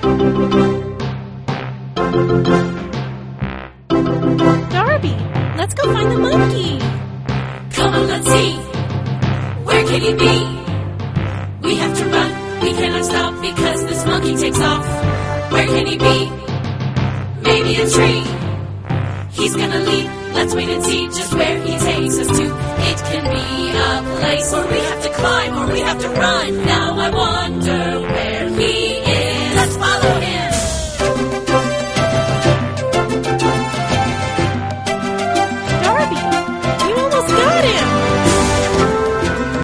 Darby, let's go find the monkey. Come on, let's see. Where can he be? We have to run. We cannot stop because this monkey takes off. Where can he be? Maybe a tree. He's gonna leap. Let's wait and see just where he takes us to. It can be a place where we have to climb or we have to run. Now I wonder where